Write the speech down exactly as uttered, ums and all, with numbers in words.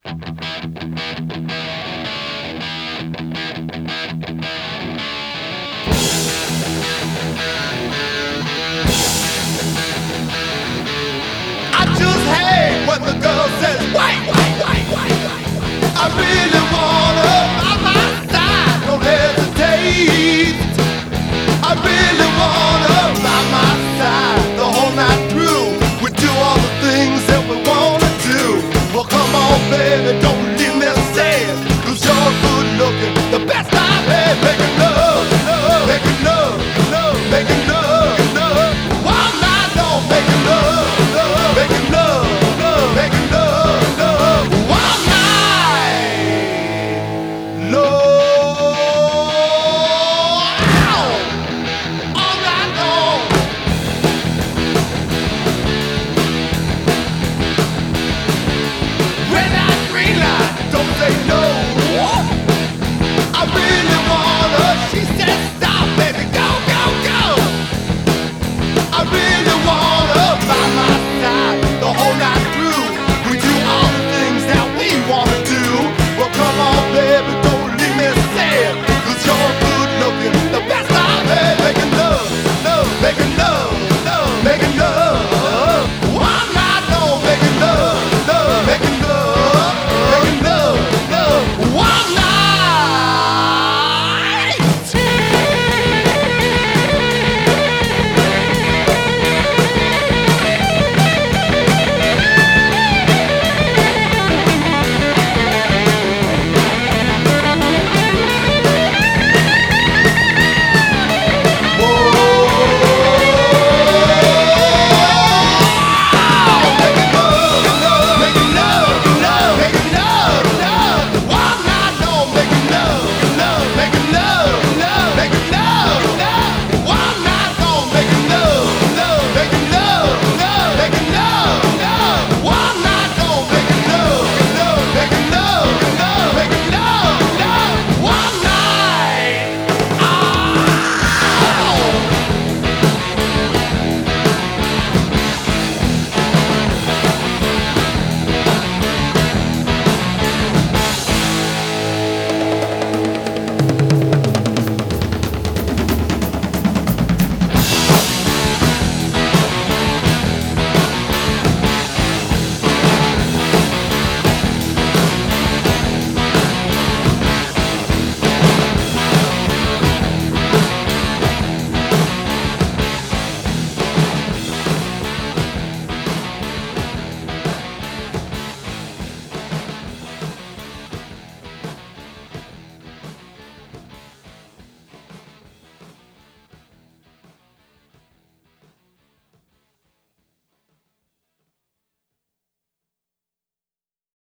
I just hate when the girl says, wait, wait, wait, wait, wait. I really want her by my side, don't hesitate. I really want her by my side the whole night through. We do all the things that we wanna do. Well, come on, baby, don't